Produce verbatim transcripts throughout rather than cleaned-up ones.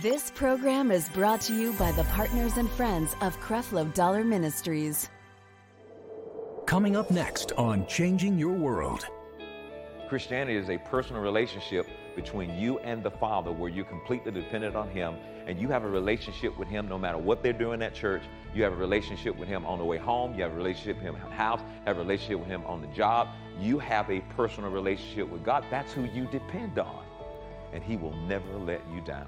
This program is brought to you by the partners and friends of Creflo Dollar Ministries. Coming up next on Changing Your World. Christianity is a personal relationship between you and the Father where you're completely dependent on Him, and you have a relationship with Him no matter what they're doing at church. You have a relationship with Him on the way home. You have a relationship with Him in the house. You have a relationship with Him on the job. You have a personal relationship with God. That's who you depend on, and He will never let you down.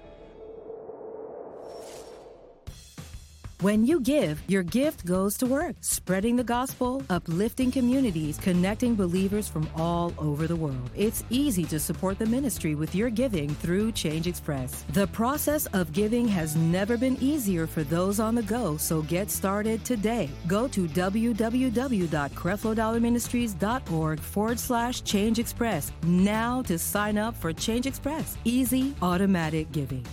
When you give, your gift goes to work, spreading the gospel, uplifting communities, connecting believers from all over the world. It's easy to support the ministry with your giving through Change Express. The process of giving has never been easier for those on the go, so get started today. Go to www.creflodollarministries.org forward slash Change Express now to sign up for Change Express. Easy, automatic giving.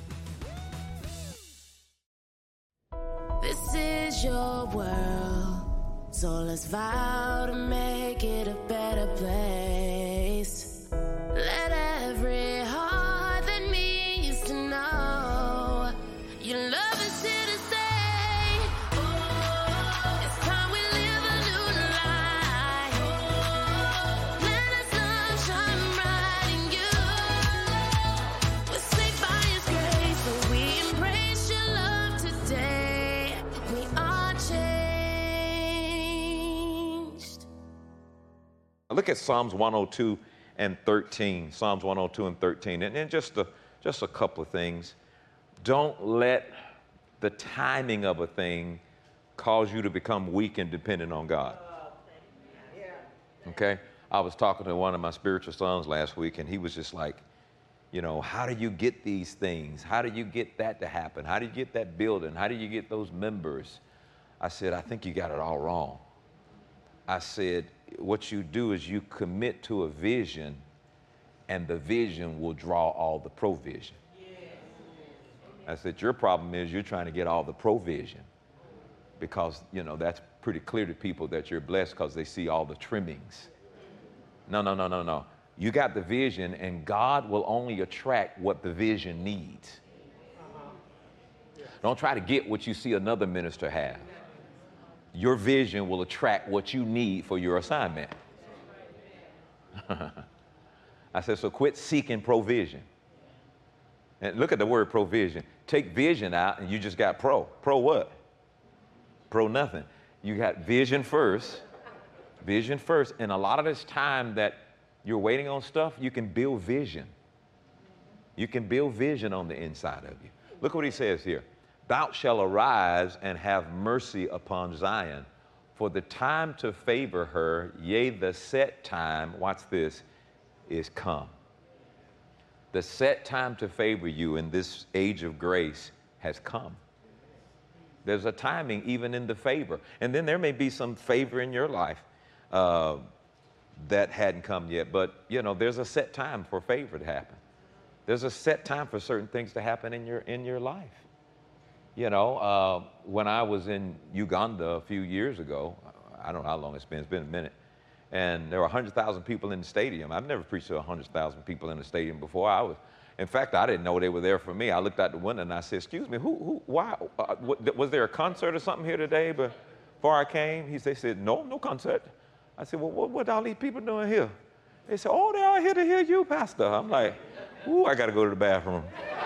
This is your world, so let's vow to make it a better place. Let every heart that needs to know your love is here to stay. Oh, it's time we live a new life. Oh, let us love shine bright in you. We're saved by His grace, so we embrace your love today. We are changed. Look at Psalms one oh two and thirteen. Psalms one oh two and thirteen. And then just a, just a couple of things. Don't let the timing of a thing cause you to become weak and dependent on God. Okay? I was talking to one of my spiritual sons last week, and he was just like, you know, how do you get these things? How do you get that to happen? How do you get that building? How do you get those members? I said, I think you got it all wrong. I said, what you do is you commit to a vision, and the vision will draw all the provision. I said, your problem is you're trying to get all the provision because, you know, that's pretty clear to people that you're blessed because they see all the trimmings. No, no, no, no, no. You got the vision, and God will only attract what the vision needs. Don't try to get what you see another minister have. Your vision will attract what you need for your assignment. I said, so quit seeking provision. And look at the word provision. Take vision out, and you just got pro. Pro what? Pro nothing. You got vision first. Vision first. And a lot of this time that you're waiting on stuff, you can build vision. You can build vision on the inside of you. Look what he says here. Thou shalt arise and have mercy upon Zion, for the time to favor her, yea, the set time, watch this, is come. The set time to favor you in this age of grace has come. There's a timing even in the favor. And then there may be some favor in your life uh, that hadn't come yet, but you know, there's a set time for favor to happen. There's a set time for certain things to happen in your, in your life. You know, uh, when I was in Uganda a few years ago, I don't know how long it's been, it's been a minute, and there were one hundred thousand people in the stadium. I've never preached to one hundred thousand people in the stadium before. I was, in fact, I didn't know they were there for me. I looked out the window and I said, excuse me, who, who, why, uh, what, was there a concert or something here today before I came? He said, they said, no, no concert. I said, well, what, what are all these people doing here? They said, oh, they're all here to hear you, Pastor. I'm like, ooh, I got to go to the bathroom.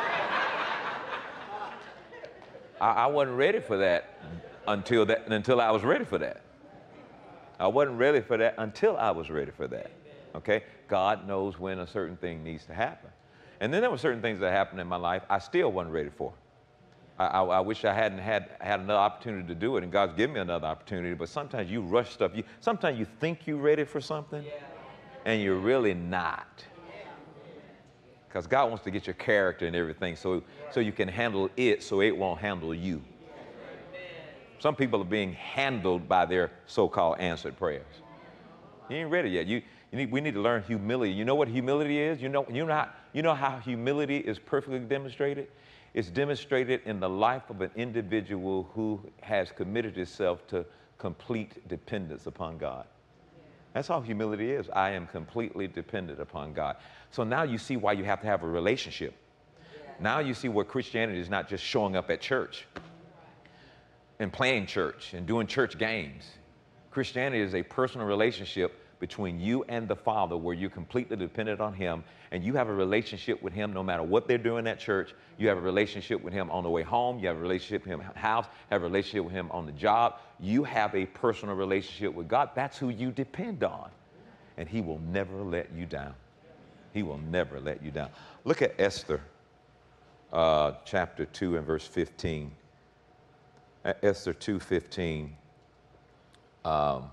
I, I wasn't ready for that until that, until I was ready for that. I wasn't ready for that until I was ready for that, okay? God knows when a certain thing needs to happen. And then there were certain things that happened in my life I still wasn't ready for. I, I, I wish I hadn't had, had another opportunity to do it, and God's given me another opportunity, but sometimes you rush stuff. You, sometimes you think you're ready for something, and you're really not. Because God wants to get your character and everything so, so you can handle it so it won't handle you. Some people are being handled by their so-called answered prayers. You ain't ready yet. You, you need, we need to learn humility. You know what humility is? You know, you know, how, you know how humility is perfectly demonstrated? It's demonstrated in the life of an individual who has committed himself to complete dependence upon God. That's all humility is. I am completely dependent upon God. So now you see why you have to have a relationship. Now you see where Christianity is not just showing up at church and playing church and doing church games. Christianity is a personal relationship between you and the Father where you're completely dependent on Him, and you have a relationship with Him no matter what they're doing at church. You have a relationship with Him on the way home. You have a relationship with Him at the house. Have a relationship with Him on the job. You have a personal relationship with God. That's who you depend on, and He will never let you down. He will never let you down. Look at Esther, uh, chapter two and verse fifteen. Esther two fifteen. Um,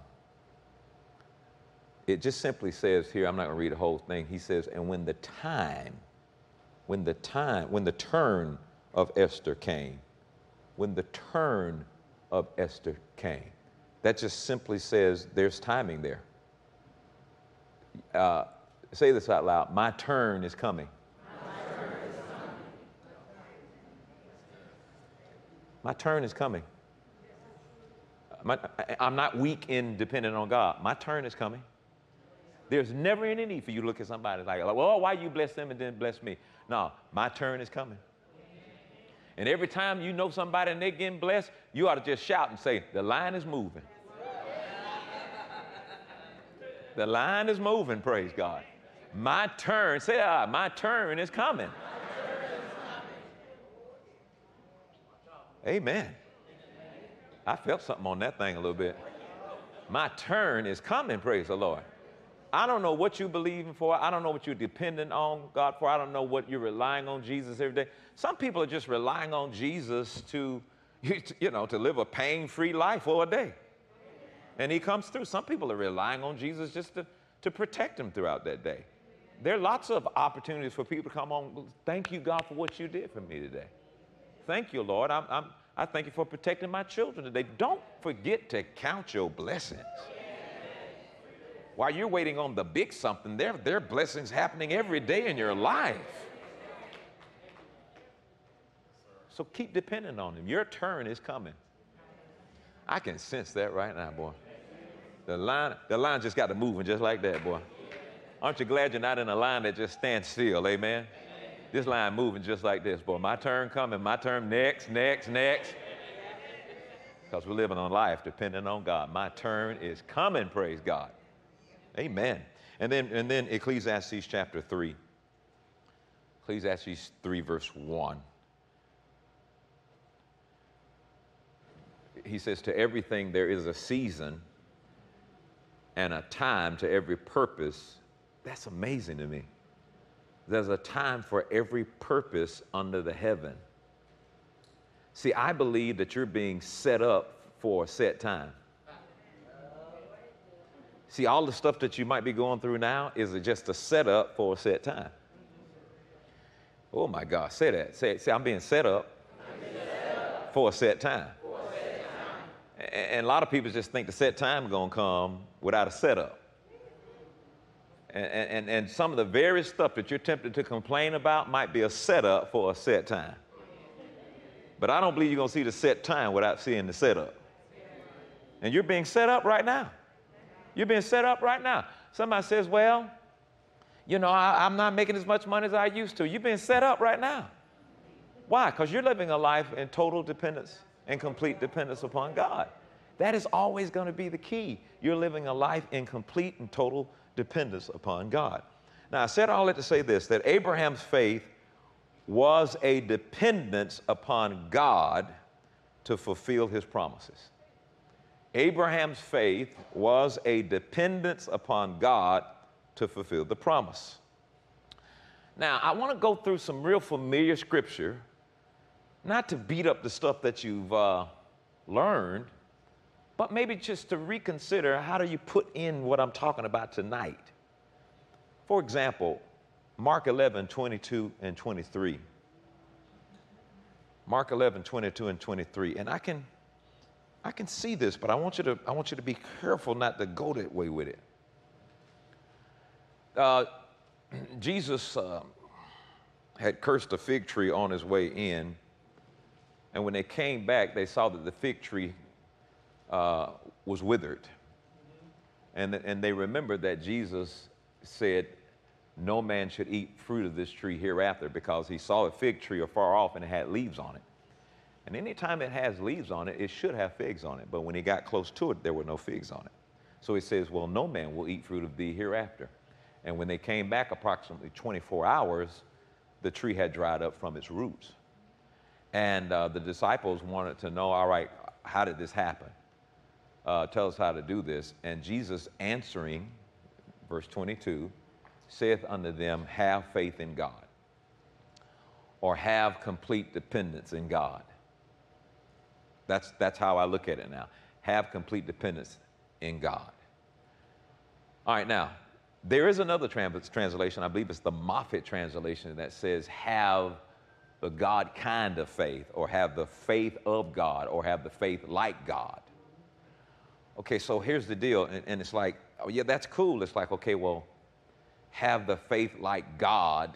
It just simply says here, I'm not going to read the whole thing. He says, and when the time, when the time, when the turn of Esther came, when the turn of Esther came, that just simply says there's timing there. Uh, say this out loud. My turn is coming. My turn is coming. My turn is coming. My, I'm not weak in depending on God. My turn is coming. There's never any need for you to look at somebody like, well, why you bless them and then bless me? No, my turn is coming. And every time you know somebody and they're getting blessed, you ought to just shout and say, the line is moving. The line is moving, praise God. My turn, say, ah, my turn is coming. Amen. I felt something on that thing a little bit. My turn is coming, praise the Lord. I don't know what you're believing for. I don't know what you're dependent on God for. I don't know what you're relying on Jesus every day. Some people are just relying on Jesus to, you know, to live a pain-free life for a day. And He comes through. Some people are relying on Jesus just to, to protect them throughout that day. There are lots of opportunities for people to come on. Thank you, God, for what you did for me today. Thank you, Lord. I'm, I'm, I thank you for protecting my children today. Don't forget to count your blessings. While you're waiting on the big something, there, there are blessings happening every day in your life. So keep depending on Him. Your turn is coming. I can sense that right now, boy. The line, the line just got to moving just like that, boy. Aren't you glad you're not in a line that just stands still, amen? This line moving just like this, boy. My turn coming, my turn next, next, next. Because we're living on life depending on God. My turn is coming, praise God. Amen. And then, and then Ecclesiastes chapter three. Ecclesiastes three, verse one. He says, to everything there is a season and a time to every purpose. That's amazing to me. There's a time for every purpose under the heaven. See, I believe that you're being set up for a set time. See, all the stuff that you might be going through now is just a setup for a set time. Oh my God, say that. Say, say I'm being set up, I'm being set up for a set time. For a set time. And, and a lot of people just think the set time is going to come without a setup. And, and, and some of the very stuff that you're tempted to complain about might be a setup for a set time. But I don't believe you're going to see the set time without seeing the setup. And you're being set up right now. You're being set up right now. Somebody says, well, you know, I, I'm not making as much money as I used to. You're being set up right now. Why? Because you're living a life in total dependence and complete dependence upon God. That is always going to be the key. You're living a life in complete and total dependence upon God. Now, I said all that to say this, that Abraham's faith was a dependence upon God to fulfill His promises. Abraham's faith was a dependence upon God to fulfill the promise. Now, I want to go through some real familiar scripture, not to beat up the stuff that you've uh, learned, but maybe just to reconsider how do you put in what I'm talking about tonight. For example, Mark eleven, twenty-two and twenty-three. Mark eleven, twenty-two and twenty-three. And I can I can see this, but I want you to, I want you to be careful not to go that way with it. Uh, Jesus uh, had cursed a fig tree on His way in, and when they came back, they saw that the fig tree uh, was withered. And, and they remembered that Jesus said, no man should eat fruit of this tree hereafter, because he saw a fig tree afar off and it had leaves on it. And anytime it has leaves on it, it should have figs on it. But when he got close to it, there were no figs on it. So he says, well, no man will eat fruit of thee hereafter. And when they came back approximately twenty-four hours, the tree had dried up from its roots. And uh, the disciples wanted to know, all right, how did this happen? Uh, tell us how to do this. And Jesus answering, verse twenty-two, saith unto them, have faith in God, or have complete dependence in God. That's, that's how I look at it now. Have complete dependence in God. All right, now, there is another trans translation, I believe it's the Moffatt translation, that says have the God kind of faith, or have the faith of God, or have the faith like God. Okay, so here's the deal, and, and it's like, oh yeah, that's cool. It's like, okay, well, have the faith like God.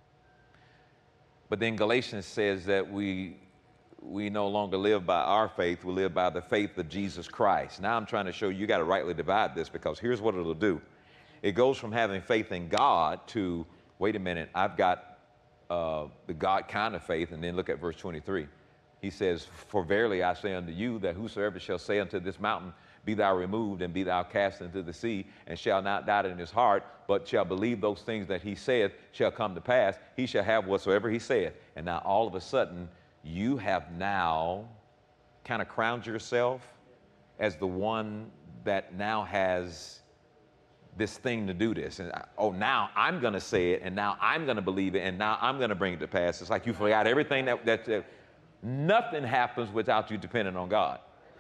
But then Galatians says that we, we no longer live by our faith, we live by the faith of Jesus Christ. Now I'm trying to show you, you got to rightly divide this, because here's what it'll do. It goes from having faith in God to, wait a minute, I've got uh, the God kind of faith, and then look at verse twenty-three. He says, for verily I say unto you, that whosoever shall say unto this mountain, be thou removed, and be thou cast into the sea, and shall not doubt in his heart, but shall believe those things that he saith shall come to pass, he shall have whatsoever he saith. And now all of a sudden, you have now kind of crowned yourself as the one that now has this thing to do this. And oh, now I'm going to say it, and now I'm going to believe it, and now I'm going to bring it to pass. It's like you forgot everything that, that, that nothing happens without you depending on God.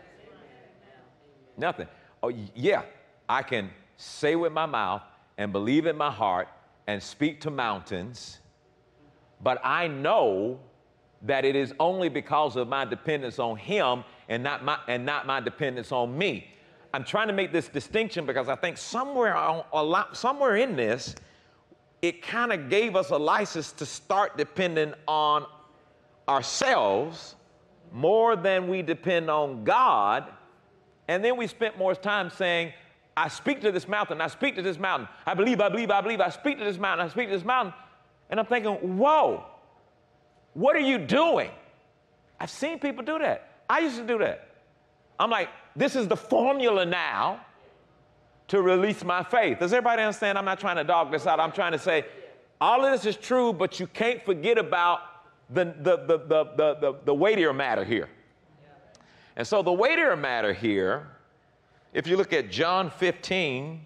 Nothing. Oh, yeah, I can say with my mouth and believe in my heart and speak to mountains, but I know that it is only because of my dependence on him and not my, and not my dependence on me. I'm trying to make this distinction because I think somewhere, on, a lot, somewhere in this, it kind of gave us a license to start depending on ourselves more than we depend on God. And then we spent more time saying, I speak to this mountain, I speak to this mountain. I believe, I believe, I believe, I speak to this mountain, I speak to this mountain. And I'm thinking, whoa, what are you doing? I've seen people do that. I used to do that. I'm like, this is the formula now to release my faith. Does everybody understand? I'm not trying to dog this out. I'm trying to say, all of this is true, but you can't forget about the, the, the, the, the, the, the weightier matter here. And so the weightier matter here, if you look at John fifteen,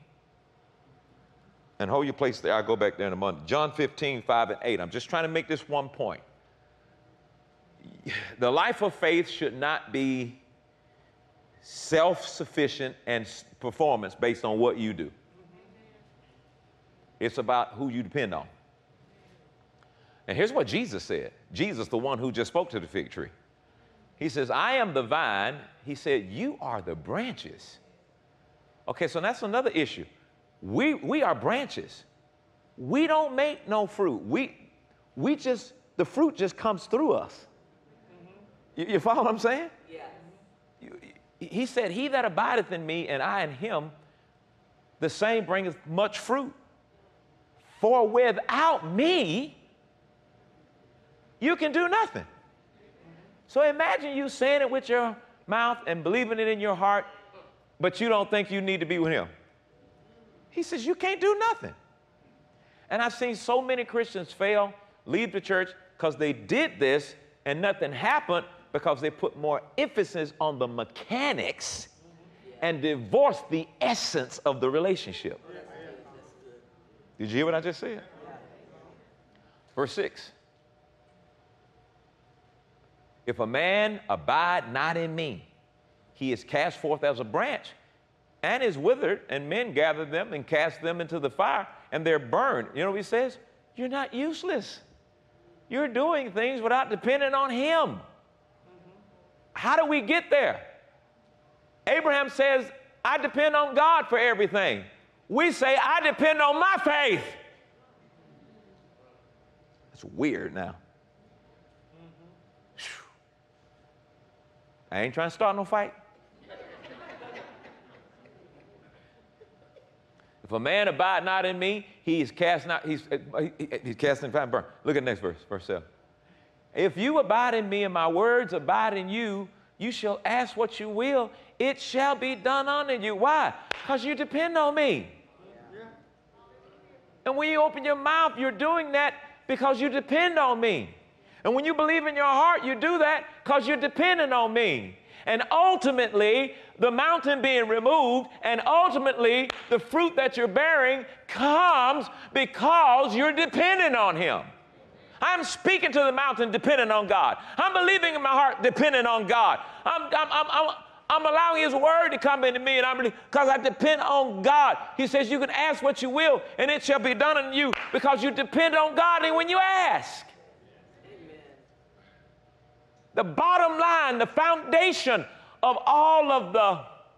and hold your place there, I'll go back there in a moment. John fifteen, five and eight. I'm just trying to make this one point. The life of faith should not be self-sufficient and performance based on what you do. It's about who you depend on. And here's what Jesus said. Jesus, the one who just spoke to the fig tree. He says, I am the vine. He said, you are the branches. Okay, so that's another issue. We, we are branches. We don't make no fruit. We, we just, the fruit just comes through us. Mm-hmm. you, you follow what I'm saying? Yeah. You, he said, he that abideth in me and I in him, the same bringeth much fruit. For without me, you can do nothing. So imagine you saying it with your mouth and believing it in your heart, but you don't think you need to be with him. He says, you can't do nothing. And I've seen so many Christians fail, leave the church because they did this and nothing happened because they put more emphasis on the mechanics and divorced the essence of the relationship. Did you hear what I just said? Verse six. If a man abide not in me, he is cast forth as a branch and is withered, and men gather them and cast them into the fire, and they're burned. You know what he says? You're not useless. You're doing things without depending on him. Mm-hmm. How do we get there? Abraham says, I depend on God for everything. We say, I depend on my faith. That's weird now. I ain't trying to start no fight. If a man abide not in me, he is cast not, he's, he, he's cast in fire and burn. Look at the next verse, verse seven. If you abide in me and my words abide in you, you shall ask what you will, it shall be done unto you. Why? Because you depend on me. Yeah. And when you open your mouth, you're doing that because you depend on me. And when you believe in your heart, you do that because you're dependent on me. And ultimately, the mountain being removed, and ultimately, the fruit that you're bearing comes because you're dependent on him. I'm speaking to the mountain dependent on God. I'm believing in my heart dependent on God. I'm, I'm, I'm, I'm, I'm allowing his word to come into me, and I'm because I depend on God. He says you can ask what you will, and it shall be done unto you because you depend on God and when you ask. Amen. The bottom line, the foundation of all of the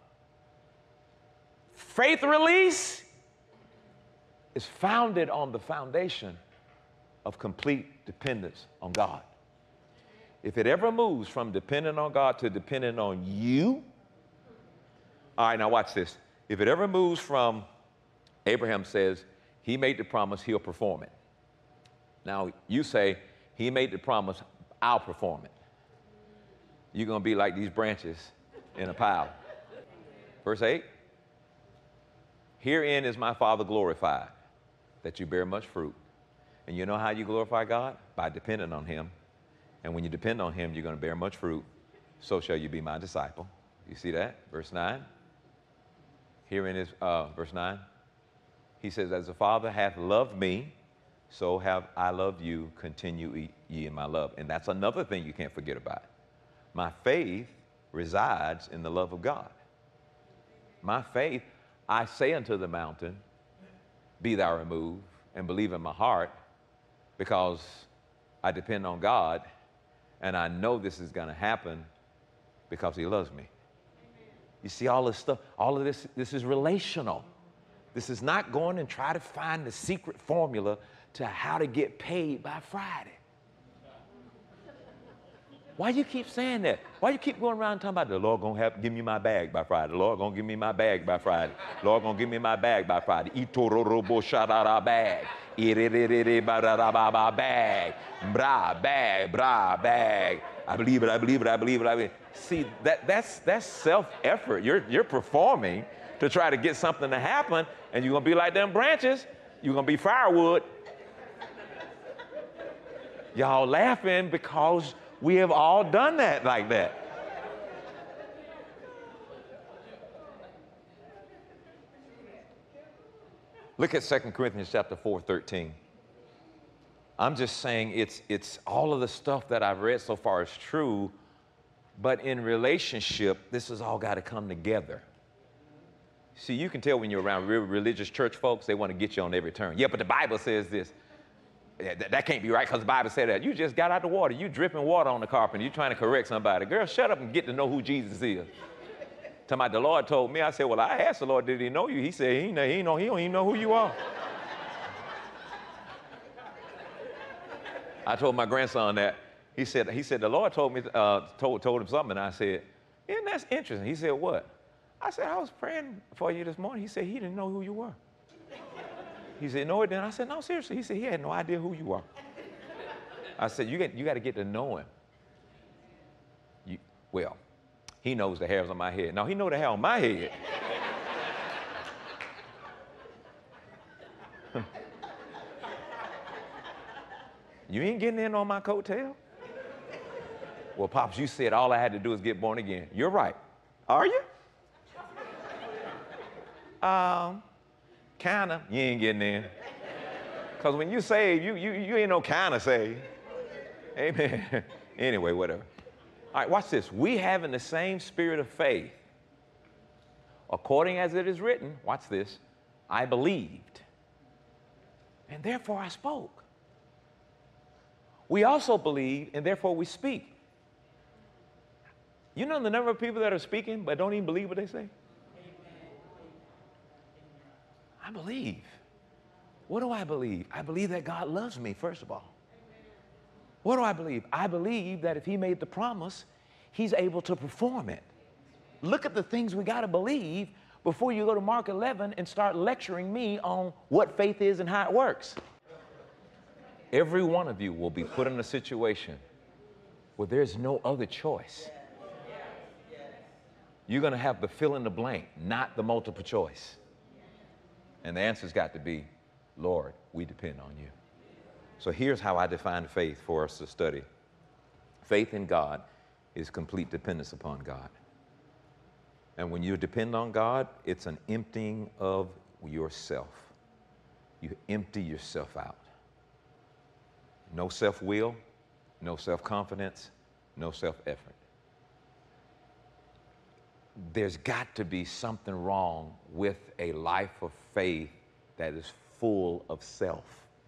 faith release is founded on the foundation of complete dependence on God. If it ever moves from dependent on God to dependent on you, all right, now watch this. If it ever moves from, Abraham says, he made the promise, he'll perform it. Now you say, he made the promise, I'll perform it. You're going to be like these branches in a pile. Verse eight, herein is my Father glorified, that you bear much fruit. And you know how you glorify God? By depending on him. And when you depend on him, you're going to bear much fruit. So shall you be my disciple. You see that? Verse nine. Herein is, uh, verse nine. He says, as the Father hath loved me, so have I loved you. Continue ye in my love. And that's another thing you can't forget about. My faith resides in the love of God. My faith, I say unto the mountain, be thou removed, and believe in my heart, because I depend on God, and I know this is going to happen because he loves me. Amen. You see all this stuff, all of this, this is relational. This is not going and try to find the secret formula to how to get paid by Friday. Why you keep saying that? Why you keep going around talking about the Lord gonna have give me my bag by Friday? The Lord gonna give me my bag by Friday. The Lord gonna give me my bag by Friday. Itororobo shadara bag. Irerere barara bag. Bra bag, bra bag. I believe it, I believe it, I believe it, I believe it. See, that that's that's self-effort. You're you're performing to try to get something to happen, and you're gonna be like them branches, you're gonna be firewood. Y'all laughing because we have all done that like that. Look at Second Corinthians chapter four, thirteen. I'm just saying it's, it's all of the stuff that I've read so far is true, but in relationship, this has all got to come together. See, you can tell when you're around real religious church folks, they want to get you on every turn. Yeah, but the Bible says this. Yeah, that, that can't be right because the Bible said that. You just got out the water. You dripping water on the carpet. You trying to correct somebody. Girl, shut up and get to know who Jesus is. Talking about the Lord told me. I said, well, I asked the Lord, did he know you? He said, he, know, he, know, he don't even know who you are. I told my grandson that. He said, he said the Lord told me, uh, told, told him something. And I said, isn't that interesting? He said, what? I said, I was praying for you this morning. He said, he didn't know who you were. He said, no, it didn't. I said, no, seriously. He said, he had no idea who you are. I said, you got, you got to get to know him. You, well, he knows the hairs on my head. Now, he knows the hair on my head. You ain't getting in on my coattail? Well, Pops, you said all I had to do is get born again. You're right. Are you? Um... Kinda, you ain't getting in. Because when you saved, you, you, you ain't no kinda saved. Amen. Anyway, whatever. All right, watch this. We having the same spirit of faith, according as it is written, watch this, I believed, and therefore I spoke. We also believe, and therefore we speak. You know the number of people that are speaking but don't even believe what they say? I believe. What do I believe? I believe that God loves me, first of all. What do I believe? I believe that if he made the promise, he's able to perform it. Look at the things we got to believe before you go to Mark eleven and start lecturing me on what faith is and how it works. Every one of you will be put in a situation where there's no other choice. You're going to have the fill in the blank, not the multiple choice. And the answer's got to be, Lord, we depend on you. So here's how I define faith for us to study. Faith in God is complete dependence upon God. And when you depend on God, it's an emptying of yourself. You empty yourself out. No self-will, no self-confidence, no self-effort. There's got to be something wrong with a life of faith that is full of self.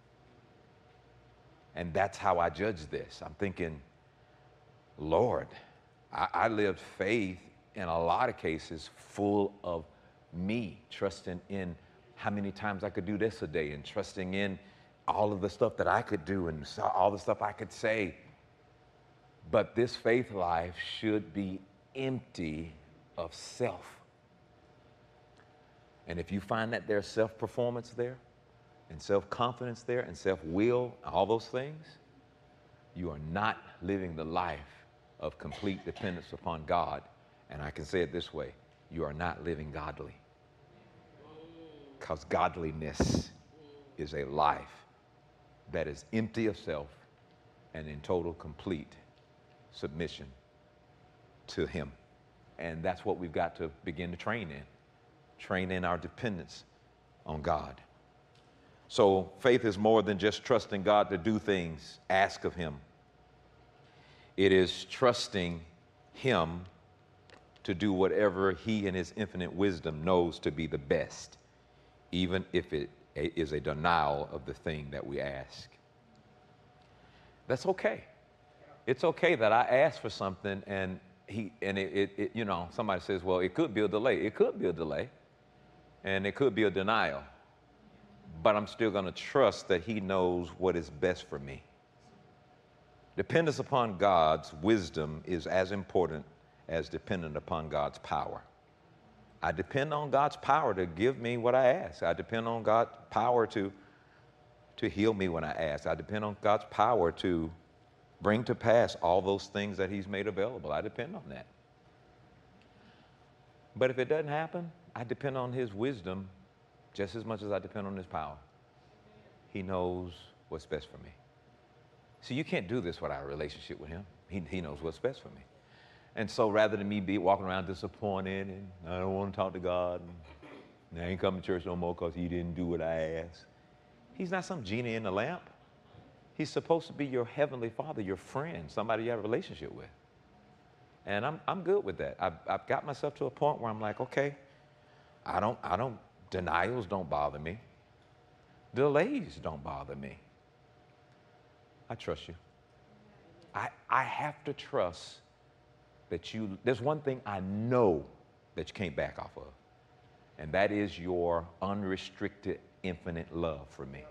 And that's how I judge this. I'm thinking, Lord, I, I lived faith in a lot of cases full of me, trusting in how many times I could do this a day and trusting in all of the stuff that I could do and all the stuff I could say. But this faith life should be empty of self. And if you find that there's self-performance there and self-confidence there and self-will, all those things, you are not living the life of complete dependence upon God. And I can say it this way, you are not living godly. Because godliness is a life that is empty of self and in total, complete submission to Him. And that's what we've got to begin to train in. Train in our dependence on God. So faith is more than just trusting God to do things, ask of Him. It is trusting Him to do whatever He in His infinite wisdom knows to be the best, even if it is a denial of the thing that we ask. That's okay. It's okay that I ask for something and he and it, it, it you know, somebody says, well, it could be a delay. It could be a delay, and it could be a denial, but I'm still going to trust that He knows what is best for me. Dependence upon God's wisdom is as important as dependent upon God's power. I depend on God's power to give me what I ask. I depend on God's power to, to heal me when I ask. I depend on God's power to bring to pass all those things that He's made available. I depend on that. But if it doesn't happen, I depend on His wisdom just as much as I depend on His power. He knows what's best for me. See, you can't do this without a relationship with Him. He, he knows what's best for me. And so rather than me be walking around disappointed and I don't want to talk to God and I ain't coming to church no more because He didn't do what I asked. He's not some genie in the lamp. He's supposed to be your heavenly Father, your friend, somebody you have a relationship with. And I'm, I'm good with that. I've, I've got myself to a point where I'm like, okay, I don't, I don't, denials don't bother me. Delays don't bother me. I trust you. I, I have to trust that you, there's one thing I know that you can't back off of, and that is your unrestricted, infinite love for me.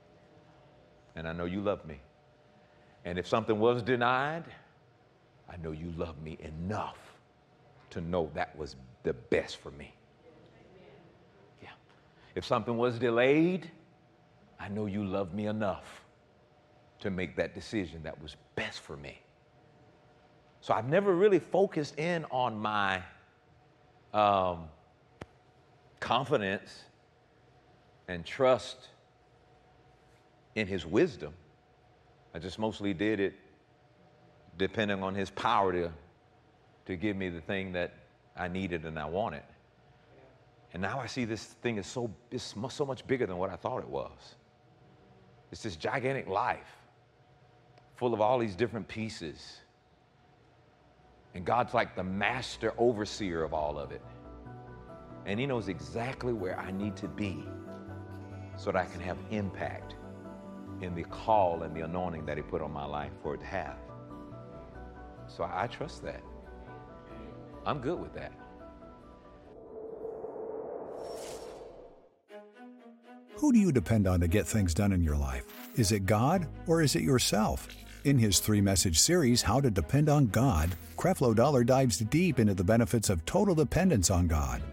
And I know you love me. And if something was denied, I know you love me enough to know that was the best for me. Yeah. If something was delayed, I know you love me enough to make that decision that was best for me. So I've never really focused in on my um, confidence and trust in His wisdom. I just mostly did it depending on His power to, to give me the thing that I needed and I wanted. And now I see this thing is so, it's so much bigger than what I thought it was. It's this gigantic life full of all these different pieces. And God's like the master overseer of all of it. And He knows exactly where I need to be so that I can have impact in the call and the anointing that He put on my life for it to have. So I trust that. I'm good with that. Who do you depend on to get things done in your life? Is it God or is it yourself? In his three-message series, How to Depend on God, Creflo Dollar dives deep into the benefits of total dependence on God.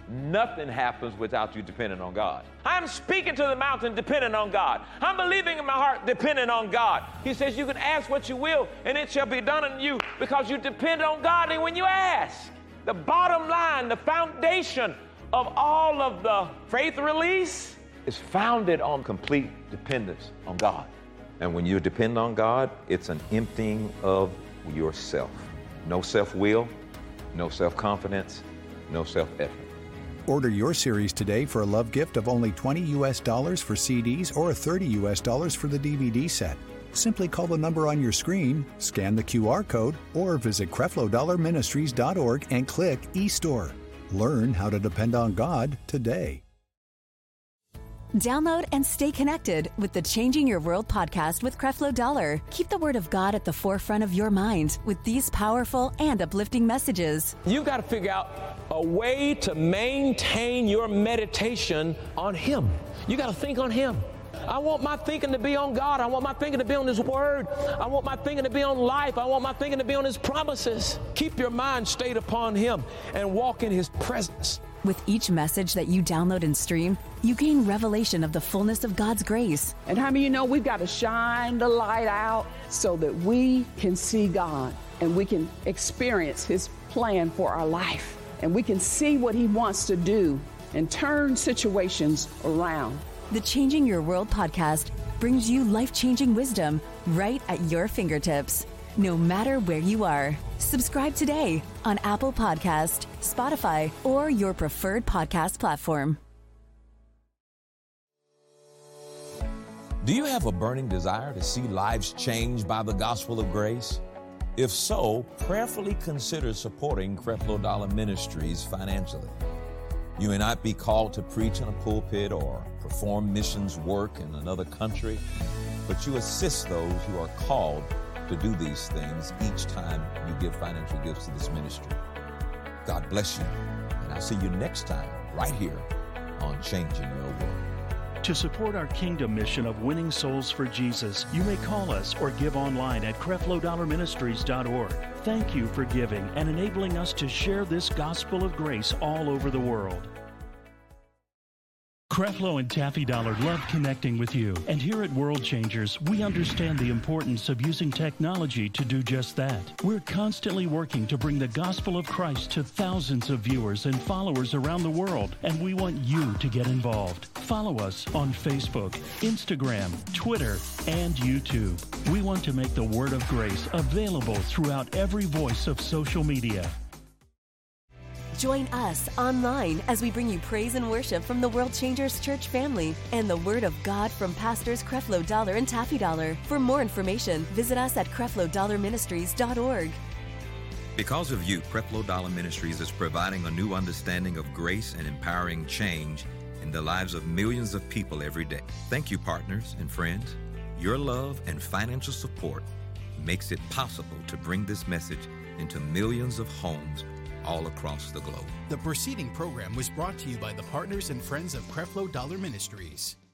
Nothing happens without you depending on God. I'm speaking to the mountain depending on God. I'm believing in my heart depending on God. He says you can ask what you will and it shall be done unto you because you depend on God. And when you ask, the bottom line, the foundation of all of the faith release is founded on complete dependence on God. And when you depend on God, it's an emptying of yourself. No self-will, no self-confidence, no self-effort. Order your series today for a love gift of only twenty U S dollars for C Ds or thirty U S dollars for the D V D set. Simply call the number on your screen, scan the Q R code, or visit Creflo Dollar Ministries dot org and click eStore. Learn how to depend on God today. Download and stay connected with the Changing Your World podcast with Creflo Dollar. Keep the Word of God at the forefront of your mind with these powerful and uplifting messages. You've got to figure out a way to maintain your meditation on Him. You got to think on Him. I want my thinking to be on God. I want my thinking to be on His Word. I want my thinking to be on life. I want my thinking to be on His promises. Keep your mind stayed upon Him and walk in His presence. With each message that you download and stream, you gain revelation of the fullness of God's grace. And how many of you know we've got to shine the light out so that we can see God and we can experience His plan for our life and we can see what He wants to do and turn situations around. The Changing Your World podcast brings you life-changing wisdom right at your fingertips, no matter where you are. Subscribe today on Apple Podcast, Spotify, or your preferred podcast platform. Do you have a burning desire to see lives changed by the gospel of grace? If so, prayerfully consider supporting Creflo Dollar Ministries financially. You may not be called to preach in a pulpit or perform missions work in another country, but you assist those who are called to do these things each time you give financial gifts to this ministry. God bless you, and I'll see you next time right here on Changing Your World. To support our kingdom mission of winning souls for Jesus, you may call us or give online at Creflo Dollar Ministries dot org. Thank you for giving and enabling us to share this gospel of grace all over the world. Creflo and Taffy Dollar love connecting with you, and here at World Changers, we understand the importance of using technology to do just that. We're constantly working to bring the gospel of Christ to thousands of viewers and followers around the world, and we want you to get involved. Follow us on Facebook, Instagram, Twitter, and YouTube. We want to make the Word of Grace available throughout every voice of social media. Join us online as we bring you praise and worship from the World Changers Church family and the Word of God from Pastors Creflo Dollar and Taffy Dollar. For more information, visit us at Creflo Dollar Ministries dot org. Because of you, Creflo Dollar Ministries is providing a new understanding of grace and empowering change in the lives of millions of people every day. Thank you, partners and friends. Your love and financial support makes it possible to bring this message into millions of homes all across the globe. The preceding program was brought to you by the partners and friends of Creflo Dollar Ministries.